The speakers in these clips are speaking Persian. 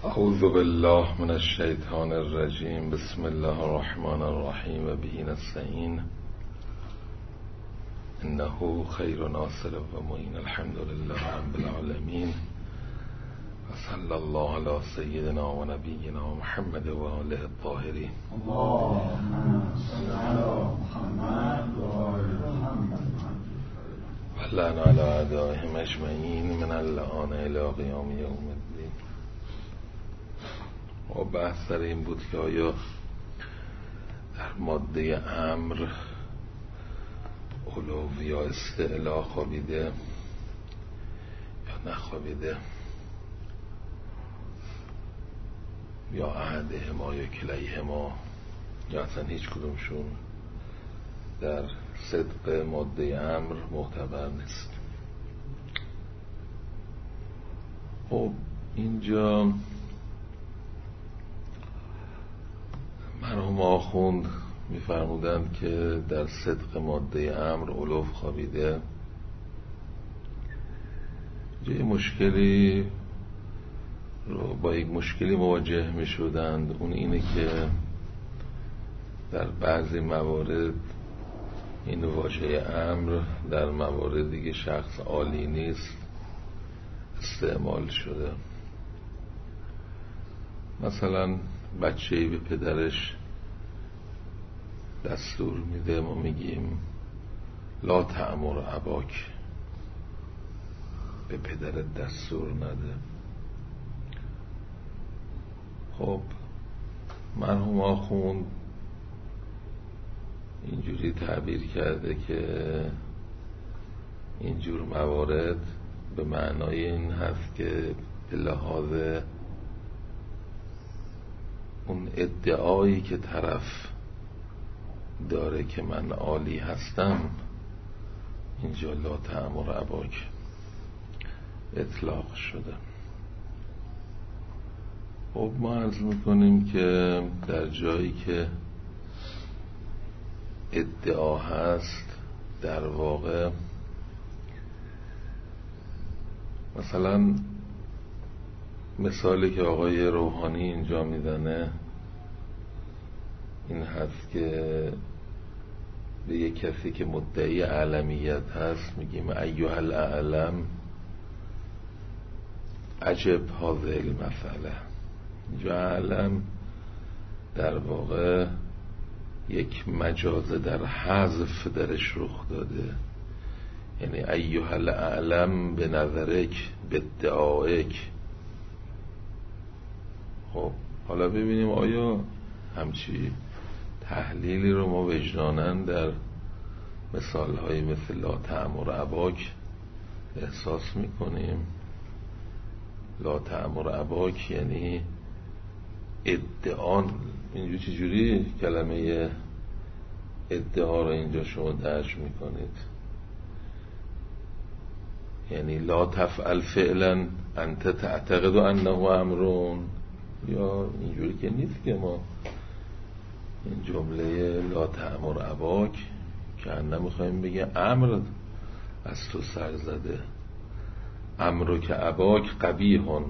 اعوذ بالله من الشیطان الرجیم. بسم الله الرحمن الرحیم و به نستعین انه خیر ناصر و معین. الحمد لله رب العالمین و صلی الله علی سیدنا و نبینا محمد و آله الطاهرین. اللهم صل علی محمد و آل محمد و لعن علی اعدائهم اجمعین من اللعان الی قیام یوم الدین. و بحث سر این بود که آیا در ماده امر علو یا استعلا خوابیده یا نخوابیده، یا احدهما یا کلیهما، یا اصلا هیچ کدومشون در صدق ماده امر معتبر نیست. خب اینجا مرحوم آخوند می‌فرمودند که در صدق ماده امر علو خوابیده. یه مشکلی رو با یک مشکلی مواجه می‌شدند، اون اینه که در بعضی موارد این واژه امر در مواردی که شخص عالی نیست استعمال شده. مثلا بچه‌ای به پدرش دستور میده، ما میگیم لا تأمر اباک، به پدرت دستور نده. خب مرحوم آخوند اینجوری تعبیر کرده که اینجور موارد به معنای این هست که به لحاظ اون ادعایی که طرف داره که من عالی هستم، اینجا لا تأمر اباک اطلاق شده. خب ما عرض میکنیم که در جایی که ادعا هست، در واقع مثلا مثالی که آقای روحانی اینجا میزنه این هست که به یک کسی که مدعی اعلمیت هست میگیم ایها الاعلم عجب هذه المسئله. اینجا اعلم در واقع یک مجاز در حذف درش رخ داده، یعنی ایها الاعلم به نظرک به ادعایک. خب حالا ببینیم آیا همچی تحلیلی رو ما وجداناً در مثال‌هایی مثل لا تأمر اباک احساس می‌کنیم. لا تأمر اباک یعنی ادعا. اینجا چجوری کلمه ادعا رو اینجا شما درج می‌کنید؟ یعنی لا تفعل فعلا انت تعتقد انه امرون، یا اینجوری که نیست که ما این جمله لا تأمر اباک که نمیخوایم بگه امر از تو سر زده، امرو که اباک قبیحون،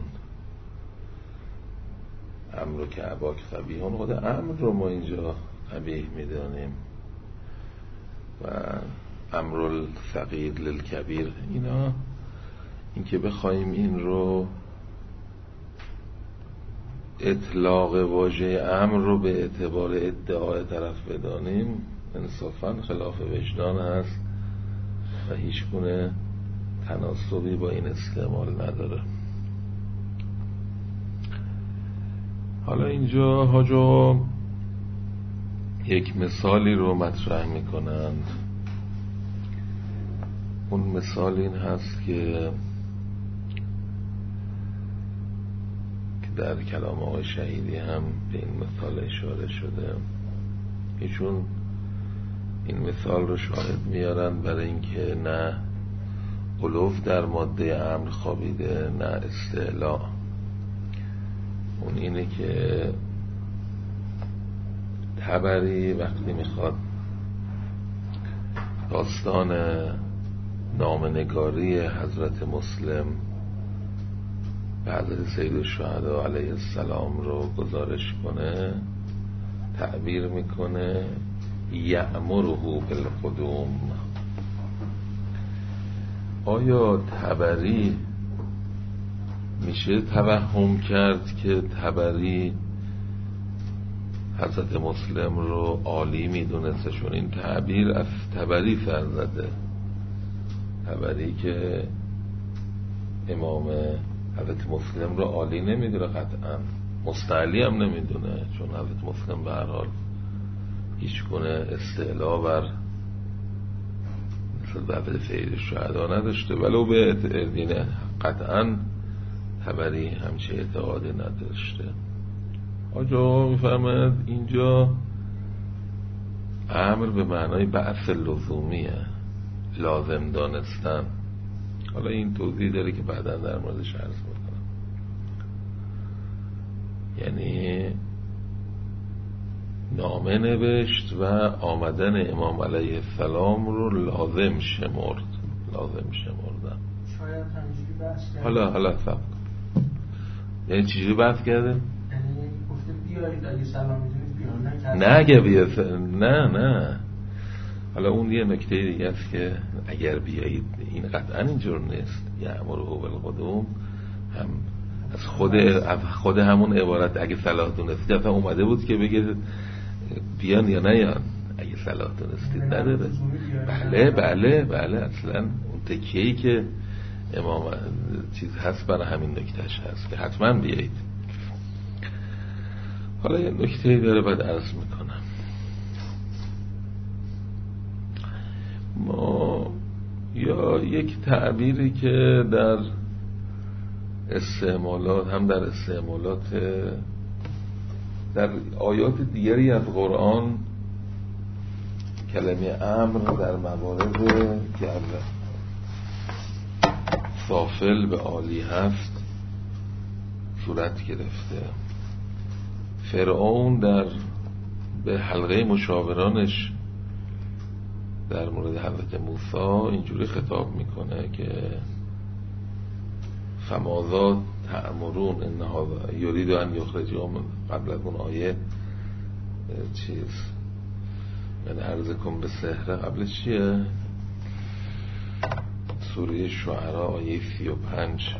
امرو که اباک قبیحون، خود امر رو ما اینجا قبیح میدانیم. و امر الصغیر للکبیر، اینا این که بخوایم این رو اطلاق واژه امر رو به اعتبار ادعای طرف بدانیم انصافاً خلاف وجدان هست و هیچ گونه تناسبی با این استعمال نداره. حالا اینجا حاجا یک مثالی رو مطرح میکنند. اون مثال این هست که در کلام آقای شهیدی هم به این مثال اشاره شده. ایشون این مثال رو شاهد میارن برای اینکه نه علو در ماده امر خوابیده نه استعلا. اون اینه که طبری وقتی میخواد داستان نامنگاری حضرت مسلم به حضرت سید الشهدا علیه السلام رو گزارش کنه، تعبیر میکنه یأمره بالقدوم. آیا طبری میشه توهم کرد که طبری حضرت مسلم رو عالی میدونسته؟ چون این تعبیر از طبری سر زده، طبری که امام حضرت مسلم رو عالی نمیدونه، قطعا مستعلی هم نمیدونه، چون حضرت مسلم به هر حال هیچ گونه استعلا بر مثل بعد سید الشهدا نداشته، ولو به دینه قطعا طبری همچه اعتقادی نداشته. آجا میفرماید اینجا امر به معنای بعث لزومیه، لازم دانستن. حالا این توضیح داره که بعدا در موردش عرض میکنم. یعنی نامه نوشت و آمدن امام علیه السلام رو لازم شمردن. شاید همینجوری بحث کرده. حالا سب یعنی چیزی بحث کرده؟ یعنی گفته بیایید اگه سلام میدونید بیان، نه اگه بیایید، نه حالا اون یه نکته دیگه است که اگر بیایید این قطعا اینجور نیست. یأمره بالقدوم هم از خود همون عبارت اگه صلاح دونستید اصلا اومده بود که بگه بیان یا نیان، اگه صلاح دونستید نداره. بله اصلا اون تکیه‌ای که امام چیز هست برای همین نکتهش هست که حتما بیایید. حالا یه نکته‌ای داره بعد عرض میکنم. ما یا یک تعبیری که در استعمالات هم در استعمالات در آیات دیگری از قرآن کلمه امر در موارد که سافل به عالی هست صورت گرفته. فرعون به حلقه مشاورانش در مورد حضرت موسی اینجوری خطاب میکنه که فماذا تأمرون ان هذا یرید ان یخرجهم. قبل از اون آیه چیز یعنی ارزکم به سحر قبلش چیه؟ سوره شعراء آیه 35.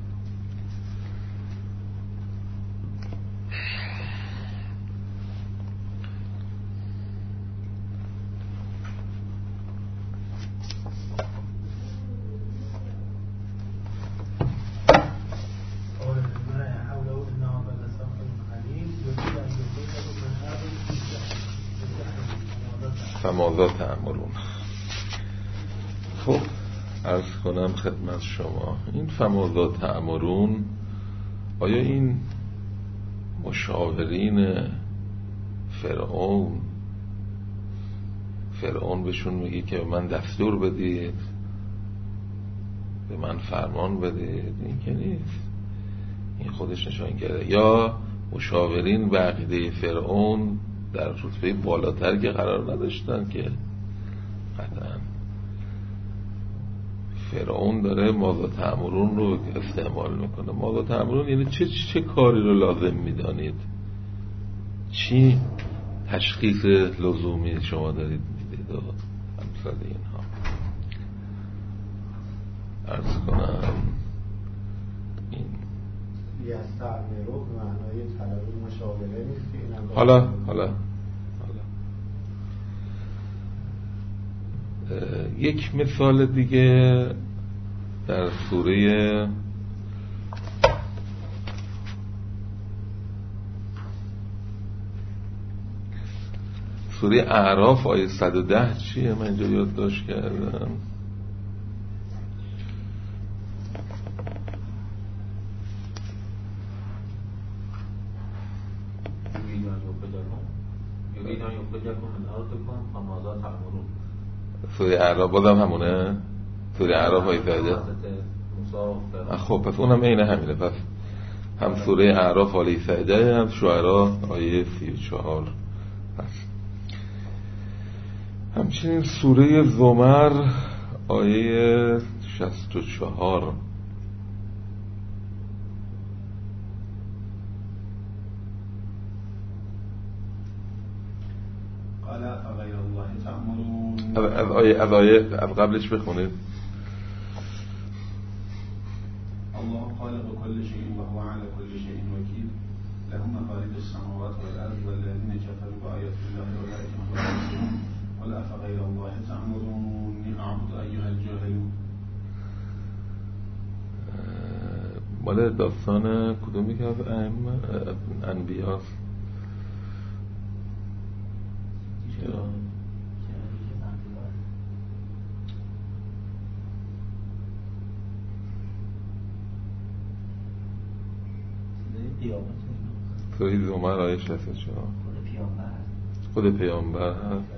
فماذا تأمرون. خب عرض کنم خدمت شما این فماذا تأمرون، آیا این مشاورین فرعون بهشون میگه که من دستور بدید، به من فرمان بدید؟ این که نیست، این خودش نشانگره. یا مشاورین به عقیده فرعون در رتبه بالاتر که قرار نداشتن که قطعا فرعون داره ماذا تأمرون رو استعمال میکنه. ماذا تأمرون یعنی چه کاری رو لازم میدانید، چی تشخیص لزومی شما دارید میدید و امثال اینها. عرض کنم این یستعمرو به معنای طلب مشاوره نیست که اینم حالا یک مثال دیگه در سوره اعراف آیه 110 چیه؟ من اینجا یادداشت کردم. سوره اعراف بازم همونه؟ سوره اعراف آیه 110. خب پس اونم عین همینه. پس هم سوره اعراف آیه 110 هم شعراء آیه 34 هست. همچنین سوره زمر آیه 64 قال فغير الله تأمرون. از آیه قبلش بخونید. الله خالق كل شيء وهو على كل شيء وكيل له مقاليد السماوات والأرض والذين كفروا بآيات الله أولئك هم الخاسرون. قل أفغير الله تأمروني أعبد أيها الجاهلون. مال داستان کدومی که از انبیاست؟ سوره زمر آیه 64. خود پیامبر هست.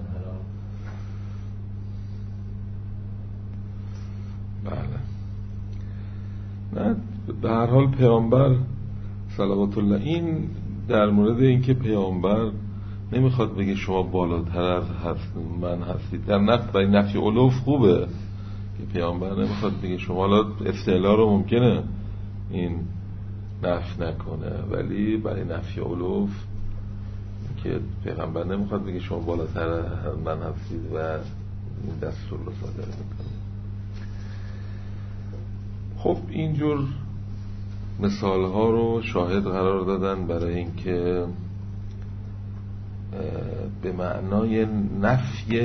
بله. نه به هر حال پیامبر صلوات الله، این در مورد اینکه پیامبر نمیخواد بگه شما بالاتر از من هستید، در نفی علوف خوبه که پیامبر نمیخواد بگه شما، حالا استعلا رو ممکنه این نفی نکنه، ولی برای نفی علوف که پیغمبر نمیخواد بگه شما بالاتر از من هستید و این دستور رو صادر میکنه. خب اینجور مثال ها رو شاهد قرار دادن برای اینکه به معنای نفی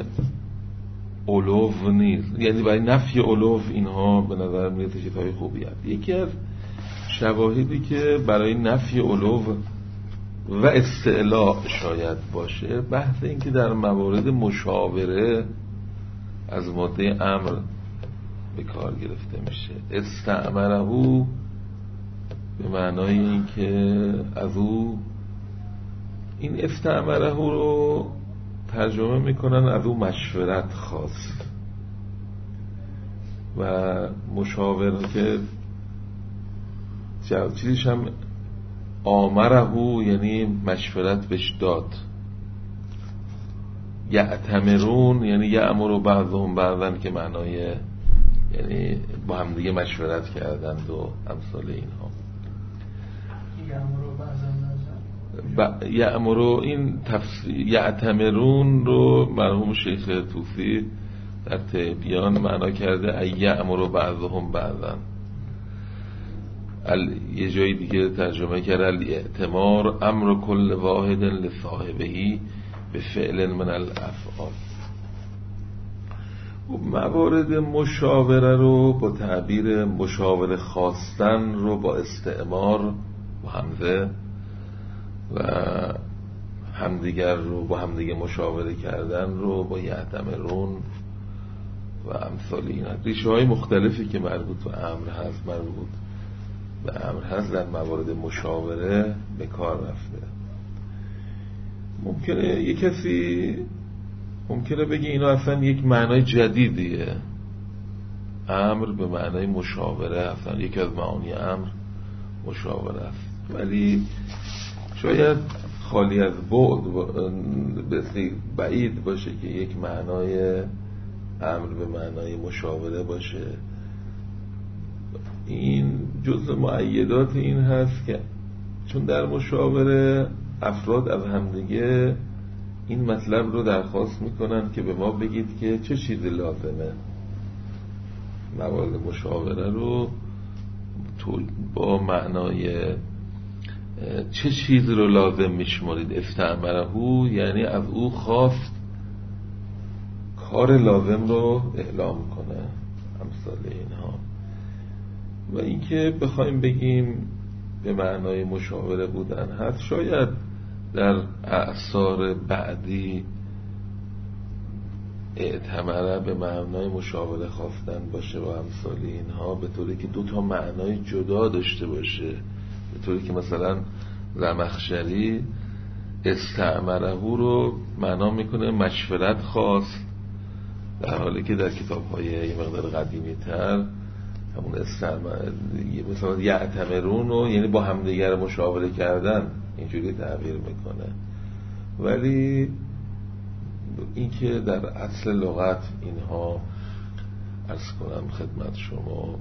علو نیست، یعنی برای نفی علو اینها به نظر میاد چیزهای خوبی هست. یکی از شواهدی که برای نفی علو و استعلاء شاید باشه بحث این که در موارد مشاوره از ماده امر به کار گرفته میشه. استعمره به معنای این که از او، این استعمره رو ترجمه میکنن از او مشورت خواست و مشاوره که چیزش هم آمره یعنی مشورت بهش داد. یعتمرون یعنی یأمر بعضهم بعضا که معنای یعنی با هم دیگه مشورت کردند و امثال اینها. یأمر این یعتمرون رو مرحوم شیخ طوسی در تبیان معنا کرده ای یأمر بعضهم بعضا. یه جای دیگه ترجمه کرده الاعتمار امر کل واحد لصاحبهی به فعل من الافعال. موارد مشاوره رو با تعبیر مشاوره خواستن رو با استعمار و همزه و همدیگر رو با همدیگه مشاوره کردن رو با یعتمرون و امثال این ریشه های مختلفی که مربوط به امر هست، مربوط به امر هست در موارد مشاوره به کار رفته. ممکنه یک کسی ممکنه بگه اینا اصلا یک معنای جدیدیه، امر به معنای مشاوره، اصلا یک از معانی امر مشاوره است، ولی شاید خالی از بعید باشه که یک معنای امر به معنای مشاوره باشه. این جزء مؤیدات این هست که چون در مشاوره افراد از همدیگه این مطلب رو درخواست میکنن که به ما بگید که چه چیزی لازمه. موارد مشاوره رو با معنای چه چیز رو لازم میشمارید. استعمره یعنی از او خواست کار لازم رو اعلام کنه، امثال اینها. و اینکه بخوایم بگیم به معنای مشاوره بودن هست، شاید در اعصار بعدی اعتمره به معنای مشاوره خواستن باشه و امثال اینها، به طوری که دو تا معنای جدا داشته باشه، به طوری که مثلا زمخشری استعمره رو معنا میکنه مشورت خواست، در حالی که در کتاب‌های یه مقدار قدیمی تر همون استعمره مثلا یعتمرون رو یعنی با همدیگر مشاوره کردن اینجوری تعبیر میکنه. ولی این که در اصل لغت اینها عرض کنم خدمت شما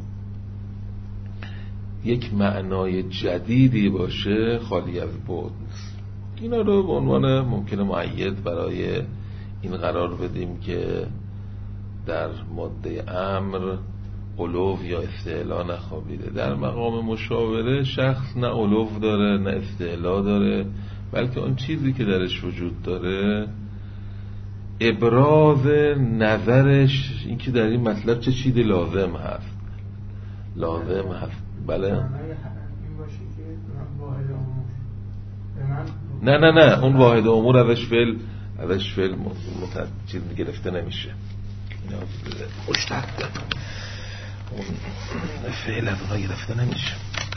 یک معنای جدیدی باشه خالی از بعد نیست. اینا رو به عنوان ممکنه مؤید برای این قرار بدیم که در ماده امر علو یا استعلا نخوابیده. در مقام مشاوره شخص نه علو داره نه استعلا داره، بلکه اون چیزی که درش وجود داره ابراز نظرش این که در این مطلب چه چیزی لازم هست. بله نه اون واحد امور ازش فعل چیز گرفته نمیشه، اینا مشتق اون فعل از اونها گرفته نمیشه.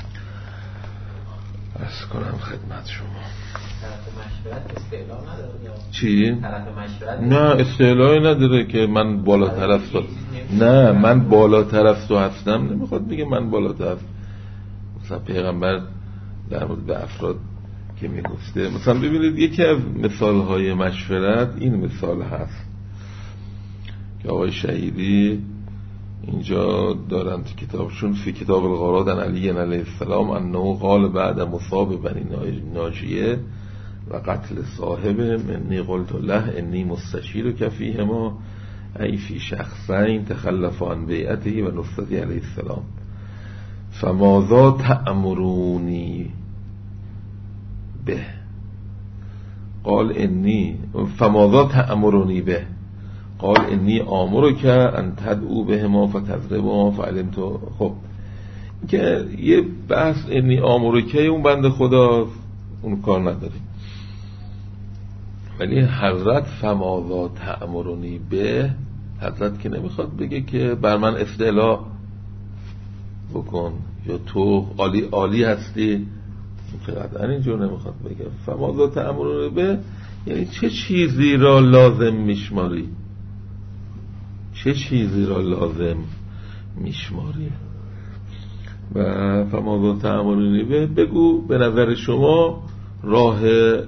عرض کنم خدمت شما طرف مشورت استعلا نداره چی؟ طرف مشورت نه استعلایی نداره که من بالاتر از تو، نه من بالاتر از تو هستم نمیخواد بگه من بالاتر از. مثلا پیغمبر در مورد به افراد که میگفته، مثلا ببینید یکی از مثالهای مشورت این مثال هست که آقای شهیدی اینجا دارن تو کتابشون فی کتاب الغارات عن علی علیه السلام انه قال بعد مصاب بنی ناجیه و قتل صاحب منی قلت له انی مستشیرک فیهما ای فی شخصین تخلفا عن بیعته و نصرته علیه السلام فماذا تأمرونی به قال انی فماذا تأمرونی به قال انی آمرک ان تدعو بهما فتضربهما فعلمت. خب که یه بحث انی آمرک اون بنده خدا اون کار نداریم، ولی حضرت فماذا تأمرونی به، حضرت که نمیخواد بگه که بر من استعلا بکن یا تو عالی هستی، که قطعا اینجور نمیخواد بگه. فماذا تأمرونی به یعنی چه چیزی را لازم میشماری، چه چیزی را لازم میشماری. و فماذا تأمرونی به بگو به نظر شما راه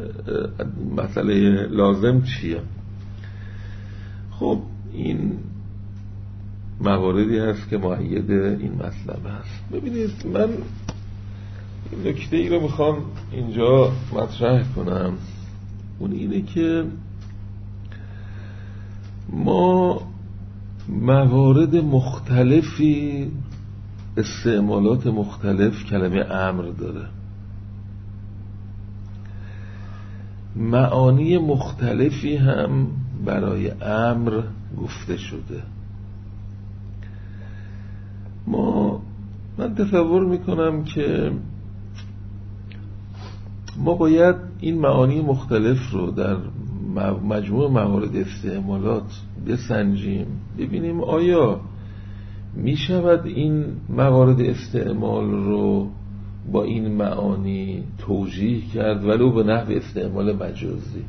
مسئله لازم چیه. خب این مواردی هست که مؤید این مطلب هست. ببینید من این نکته ای رو میخوام اینجا مطرح کنم، اون اینه که ما موارد مختلفی استعمالات مختلف کلمه امر داره، معانی مختلفی هم برای امر گفته شده. من تصور میکنم که ما باید این معانی مختلف رو در مجموع موارد استعمالات بسنجیم، ببینیم آیا میشود این موارد استعمال رو با این معانی توجیه کرد ولو به نحو استعمال مجازی.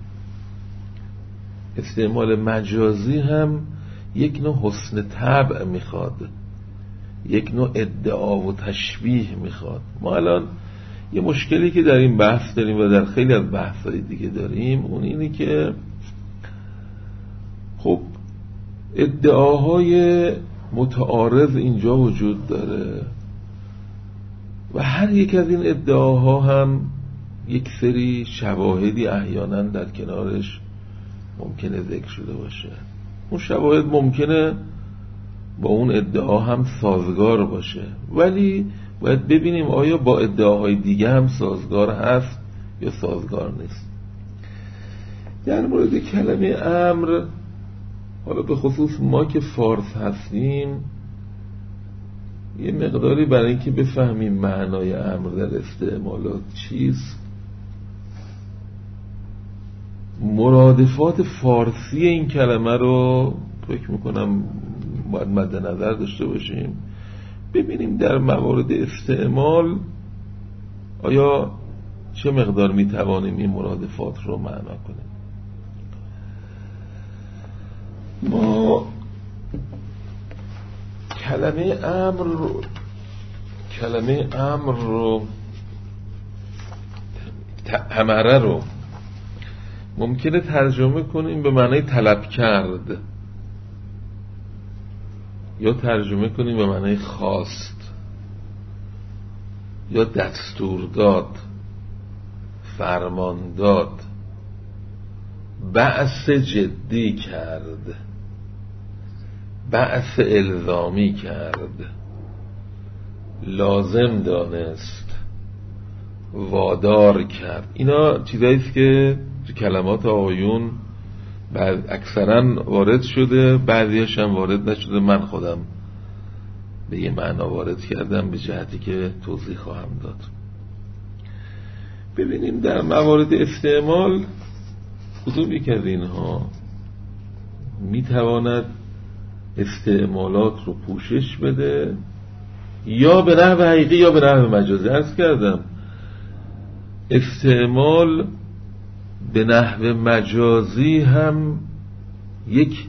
استعمال مجازی هم یک نوع حسن طبع میخواد، یک نوع ادعا و تشبیه میخواد. ما الان یه مشکلی که در این بحث داریم و در خیلی از بحث‌های دیگه داریم اون اینه که خب ادعاهای متعارض اینجا وجود داره و هر یک از این ادعاها هم یک سری شواهدی احیانا در کنارش ممکنه ذکر شده باشه. اون شواهد ممکنه با اون ادعا هم سازگار باشه، ولی باید ببینیم آیا با ادعاهای دیگه هم سازگار هست یا سازگار نیست. در مورد کلمه امر، حالا به خصوص ما که فارس هستیم، یه مقداری برای اینکه بفهمیم معنای امر در استعمالات چیست، مرادفات فارسی این کلمه رو فکر میکنم باید مد نظر داشته باشیم، ببینیم در موارد استعمال آیا چه مقدار میتوانیم این مرادفات رو معنا کنیم. ما کلمه امر رو امره رو ممکنه ترجمه کنیم به معنای طلب کرد، یا ترجمه کنیم به معنای خواست، یا دستور داد، فرمان داد، بعث جدی کرد، بعث الزامی کرد، لازم دانست، وادار کرد. اینا چیزاییست که تو کلمات آقایون اکثرا وارد شده، بعضیش هم وارد نشده. من خودم به یه معنا وارد کردم به جهتی که توضیح خواهم داد. ببینیم در موارد استعمال کدوم یک از اینها میتواند استعمالات رو پوشش بده، یا به نحو حقیقی یا به نحو مجازی. عرض کردم استعمال به نحو مجازی هم یک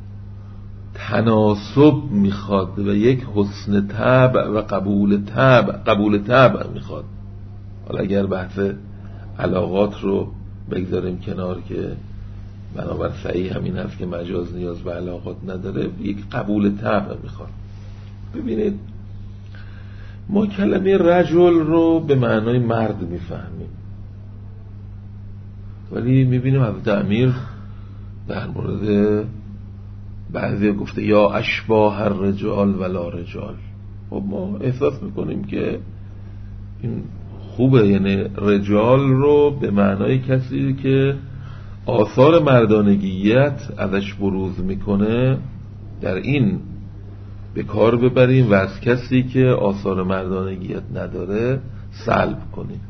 تناسب میخواد و یک حسن طبع و قبول طبع میخواد. حالا اگر بحث علاقات رو بگذاریم کنار که بنابر صحیح همین هست که مجاز نیاز به علاقات نداره، یک قبول طبع میخواد. ببینید ما کلمه رجل رو به معنای مرد میفهمیم، ولی میبینیم حضرت امیر در مورد بعضی گفته یا اشباه الرجال ولا رجال. خب ما احساس میکنیم که این خوبه، یعنی رجال رو به معنای کسی که آثار مردانگیت ازش بروز میکنه در این به کار ببریم و از کسی که آثار مردانگیت نداره سلب کنیم.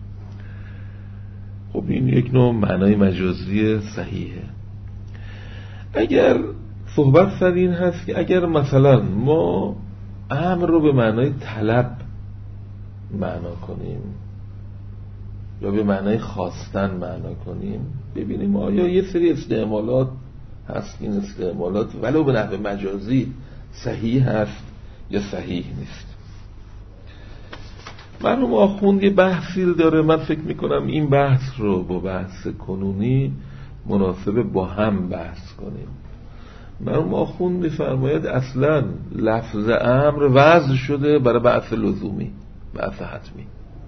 خب این یک نوع معنای مجازی صحیحه. اگر صحبت سر این هست که اگر مثلا ما امر رو به معنای طلب معنا کنیم یا به معنای خواستن معنا کنیم، ببینیم آیا یه سری استعمالات هست، این استعمالات ولو به نحو مجازی صحیح هست یا صحیح نیست. مرحوم آخوند یه بحثی داره، من فکر میکنم این بحث رو با بحث کنونی مناسبه با هم بحث کنیم. مرحوم آخوند میفرماید اصلا لفظ امر وضع شده برای بحث لزومی، بحث حتمی.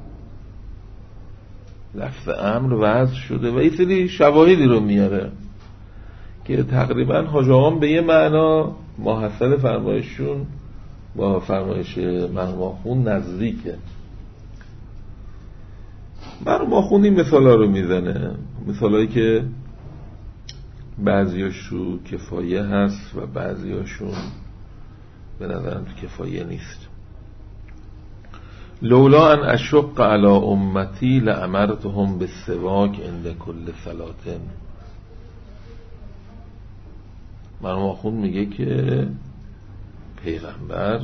لفظ امر وضع شده و یه سری شواهدی رو میاره که تقریبا حاج آقام به یه معنا ماحصل فرمایششون با فرمایش مرحوم آخوند نزدیکه. مرحوم آخوند این مثالا رو میزنه، مثالایی که بعضیاشو کفایه هست و بعضیاشون به نظرم کفایه نیست. لولا ان اشق علی امتی لامرتهم بالسواک عند کل صلاة. مرحوم آخوند میگه که پیغمبر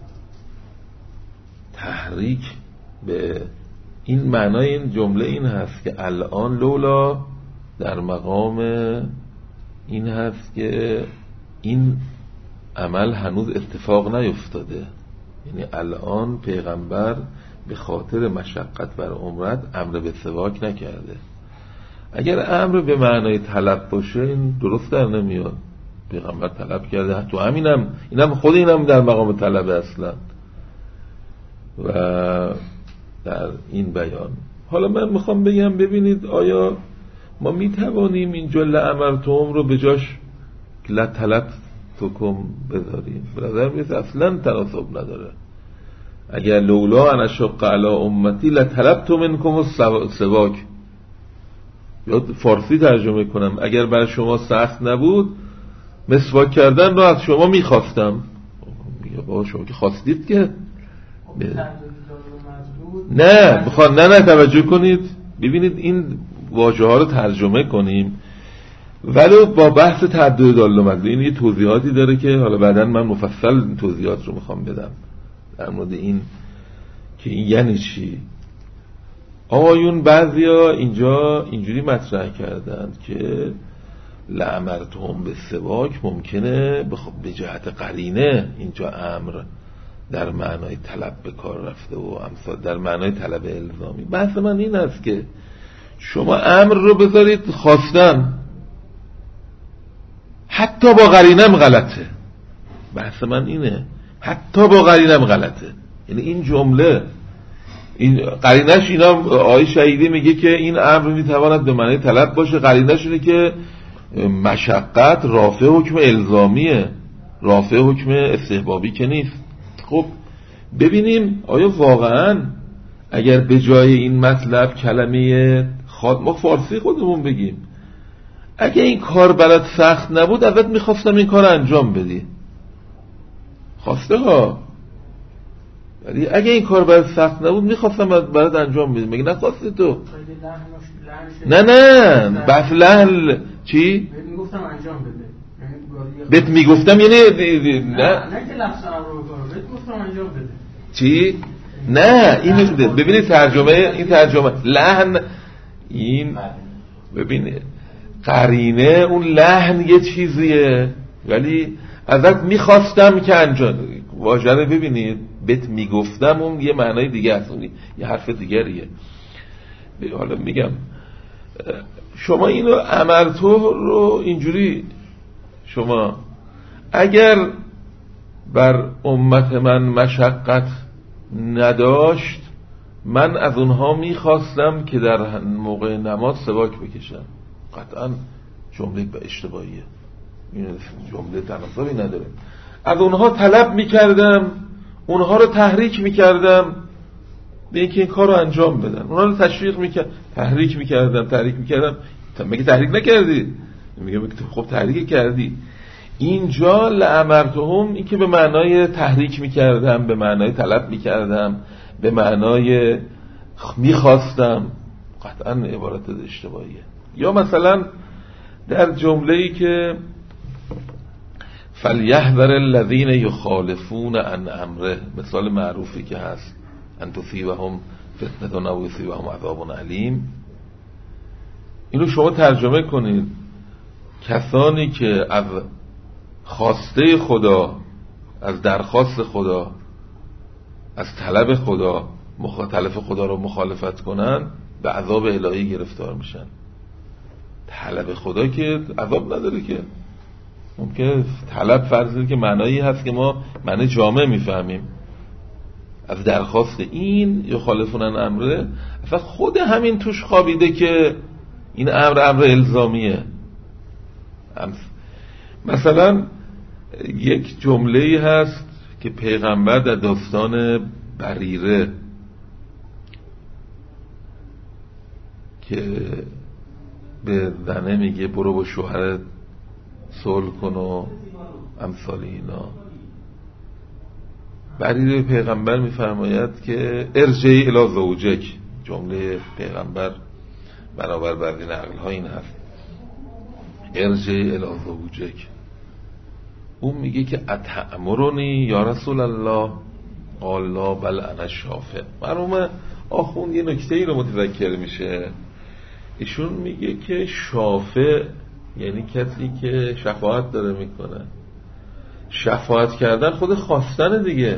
تحریک به این معنای این جمله این هست که الان لولا در مقام این هست که این عمل هنوز اتفاق نیفتاده، یعنی الان پیغمبر به خاطر مشقت بر امت امر به سواک نکرده. اگر امر به معنای طلب باشه این درست در نمیاد. پیغمبر طلب کرده، تو همینم اینم خود اینم در مقام طلب اصلا و در این بیان. حالا من میخوام بگم ببینید آیا ما میتوانیم این جل امرتهم رو به جاش لطلبتکم بذاریم؟ برادر میگه اصلا تناسب نداره. اگر لولا ان اشق علی امتی لطلبت منکم السواک، یا فارسی ترجمه کنم اگر برای شما سخت نبود مسواک کردن رو از شما میخواستم. میگه بابا شما که خواستید که نه بخواد نه توجه کنید، ببینید این واژه ها رو ترجمه کنیم ولو با بحث تعدد دال و مدلول. این یه توضیحاتی داره که حالا بعداً من مفصل توضیحات رو میخوام بدم در مورد این که این یعنی چی. آقایون بعضیا اینجا اینجوری مطرح کردند که لامرتهم بالسواک ممکنه به جهت قرینه اینجا امر در معنای طلب به کار رفته و امثال در معنای طلب الزامی. بحث من این است که شما امر رو بذارید خواستن حتی با قرینم غلطه. بحث من اینه حتی با قرینم غلطه. یعنی این جمله این قرینش اینا آقای شهیدی میگه که این امر میتواند به معنی طلب باشه. قرینش اینه که مشقت رافع حکم الزامیه، رافع حکم استحبابی که نیست. خب ببینیم آیا واقعا اگر به جای این مطلب کلمه ما فارسی خودمون بگیم اگه این کار برات سخت نبود ازت میخواستم این کار انجام بدی، خواسته ها، ولی اگه این کار برات سخت نبود میخواستم برات انجام بدی، مگه نخواستی تو؟ نه بس لحن چی؟ میگفتم انجام بده، بهت میگفتم یعنی نه که لفظ امر رو بکنم، بهت گفتم انجام بده چی؟ نه این ببینید ترجمه، این ترجمه لحن، این ببینید قرینه اون لحن یه چیزیه ولی ازت میخواستم که انجام، واژه رو ببینید بهت میگفتم اون یه معنای دیگه است، اون یه حرف دیگریه. حالا میگم شما اینو امرتو رو اینجوری، شما اگر بر امت من مشقت نداشت من از اونها میخواستم که در موقع نماز سواک بکشن. قطعا جمله اشتباهیه، این جمله تناسبی نداره. از اونها طلب میکردم، اونها رو تحریک میکردم به اینکه این کار رو انجام بدن، اونها رو تشویق میکردم، تحریک میکردم. مگه تحریک نکردی؟ میگه خب تحریک کردی. اینجا لامرتهم این که به معنای تحریک میکردم، به معنای طلب میکردم، به معنای میخواستم، قطعا عبارت اشتباهیه. یا مثلا در جمله‌ای که فلیحذر الذین یخالفون عن امره، مثال معروفی که هست ان تصیبهم فتنة او یصیبهم عذاب علیم، اینو شما ترجمه کنید کسانی که از خواسته خدا، از درخواست خدا، از طلب خدا، طلب خدا رو مخالفت کنن به عذاب الهی گرفتار میشن. طلب خدا که عذاب نداره که، ممکنه طلب فرضی که معنایی هست که ما معنی جامع میفهمیم از درخواست، این یخالفون عن امره اصلا خود همین توش خوابیده که این امر الزامیه. مثلا یک جمله‌ای هست که پیغمبر در داستان بریره که به زنه میگه برو با شوهرت صلح کن و امثال اینا، بریره پیغمبر میفرماید که ارجعی الی زوجک، جمله پیغمبر بنابر بردین عقل‌ها این هست ارجعی الی زوجک. اون میگه که اتأمرنی یا رسول الله قال لا بل انا شافع. مرحوم آخوند یه نکته ای رو متذکر میشه، ایشون میگه که شافع یعنی کسی که شفاعت داره میکنه. شفاعت کردن خود خواستن دیگه،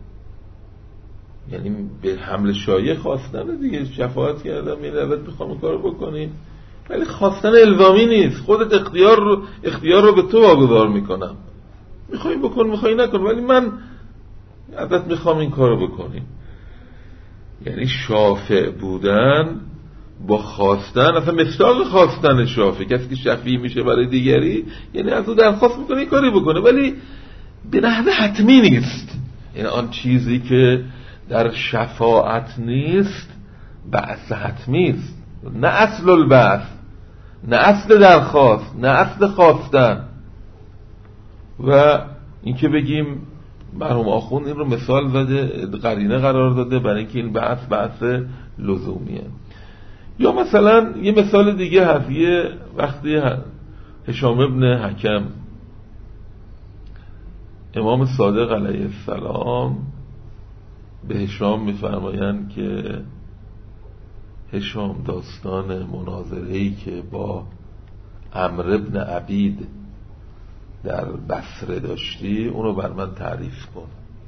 یعنی به حمل شایع خواستن دیگه. شفاعت کردم یعنی ازت میخوام این کارو بکنی، ولی خواستن الزامی نیست، خودت اختیار رو به تو واگذار میکنم، میخوای بکن میخوای نکن ولی من ازت میخوام این کارو بکنی. یعنی شافع بودن با خواستن، اصلا مصداق خواستن شافع، کسی که شفیع میشه برای دیگری یعنی از او درخواست میکنه این کاری بکنه ولی به نحو حتمی نیست. یعنی آن چیزی که در شفاعت نیست بعث حتمی است، نه اصل البعث، نه اصل درخواست، نه اصل خواستن. و این که بگیم مرحوم آخوند این رو مثال زده، قرینه قرار داده برای اینکه این بحث لزومیه. یا مثلا یه مثال دیگه هست، یه وقتی هشام ابن حکم امام صادق علیه السلام به هشام میفرمایند که هشام داستان مناظره‌ای که با عمرو ابن عبید در بصره داشتی اونو بر من تعریف کن.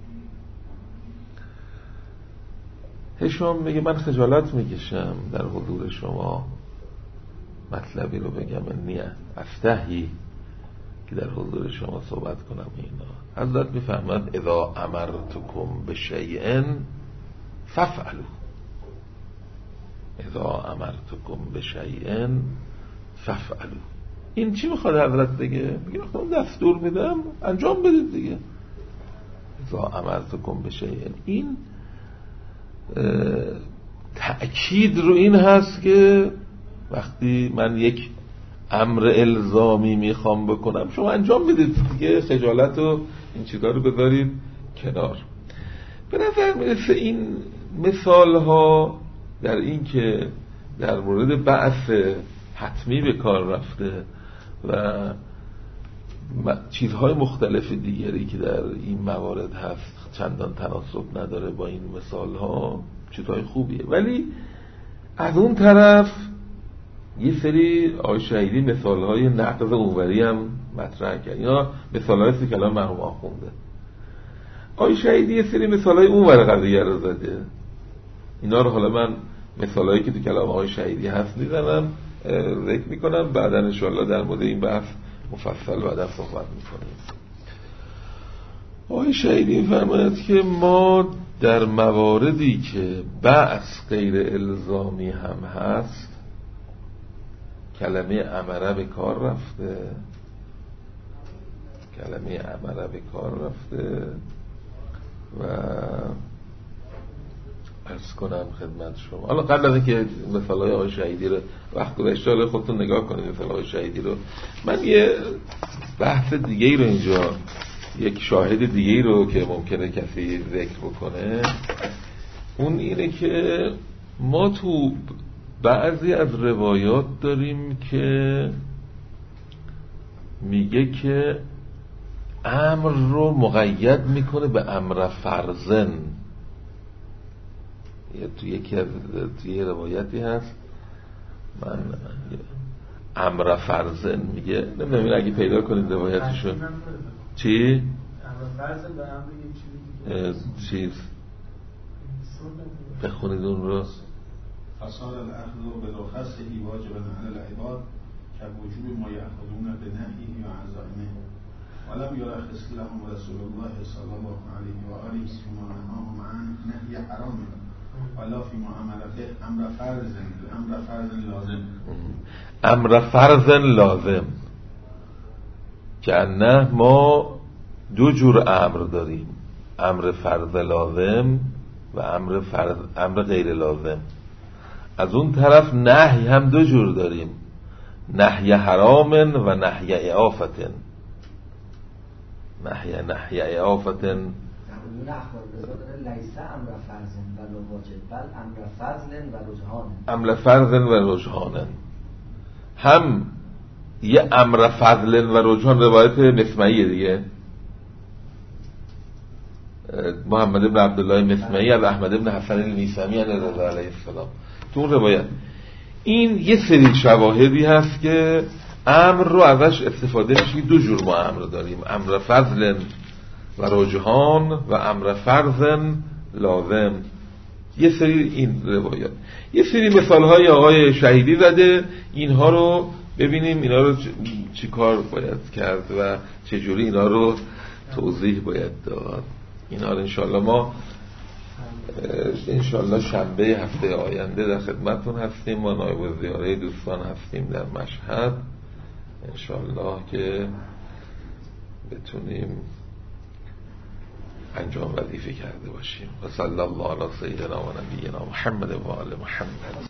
هشام میگه من خجالت میکشم در حضور شما مطلبی رو بگم، نیه استحی که در حضور شما صحبت کنم. اینا حضرت میفهمد اذا امرتکم بشیء فافعلوا، اذا امرتکم بشیء فافعلوا. این چی میخواد حضرت بگه؟ میگه من دستور میدم انجام بدید دیگه. اذا امرتکم بشیء، این تأکید رو این هست که وقتی من یک امر الزامی میخوام بکنم شما انجام بدید دیگه، خجالت و این چیزا رو بذارید کنار. به نظر میرسه این مثال ها در این که در مورد بعث حتمی به کار رفته و چیزهای مختلف دیگری که در این موارد هست چندان تناسب نداره با این مثال ها، چیزهای خوبیه. ولی از اون طرف یه سری آقای شهیدی مثال های نقض اوری هم مطرح کرد. اینا مثال های است که الان مرحوم آخونده. آقای شهیدی یه سری مثال های اون قضیه رو زده. اینا رو حالا من مثال هایی که تو کلام آقای شهیدی هست میزنم ذکر میکنم، بعدا انشاءالله در مورد این بحث مفصل بعدا صحبت میکنیم. آقای شهیدی فرماید که ما در مواردی که بعث غیر الزامی هم هست کلمه امره به کار رفته و عرض کنم خدمت شما. حالا قبل از اینکه مثالای آقای شهیدی رو وقت گذاشته خودتون نگاه کنید مثالای آقای شهیدی رو، من یه بحث دیگه رو اینجا، یک شاهد دیگه رو که ممکنه کسی ذکر بکنه، اون اینه که ما تو بعضی از روایات داریم که میگه که امر رو مقید میکنه به امر فرزن. توی روایتی هست من امر فرزن میگه، نمیدونم اگه پیدا کنید روایتشو. چی؟ امر فرزن به امر یک چیز بخونید اون رو. فصار الاخذ بالرخصه واجبا علی العباد كوجوب ما يأخذون بنهيه وعزائمه ولم يرخص لهم رسول الله صلى الله عليه وآله فيما نهاهم عن نهي حرام ولا في معاملته امر فرض لازم که نه ما دو جور امر داریم، امر فرض لازم و امر غیر لازم. از اون طرف نهی هم دو جور داریم، نهی حرام و نهی اعافت. نهی اعافت لیس امر فرض و واجب بل امر فضل و رجحان. امر فرض و رجحان، هم یه امر فضل و رجحان روایت مسمعیه دیگه، محمد بن عبدالله مسمعی از احمد بن حسن المیثمی رضا علیه السلام. تو اون روایت این یه سری شواهدی هست که امر رو ازش استفاده میشه. دو جور ما امر داریم، امر فضل و رجحان و امر فرض لازم. یه سری این روایات، یه سری مثالهای آقای شهیدی زده، اینها رو ببینیم اینا رو چی کار باید کرد و چجوری اینا رو توضیح باید داد. اینا رو انشالله ما انشالله شنبه هفته آینده در خدمتون هستیم. ما نایب الزیاره دوستان هستیم در مشهد، انشالله که بتونیم انجام وظیفه کرده باشیم. و صلی الله علی سیدنا و نبینا محمد و آل محمد.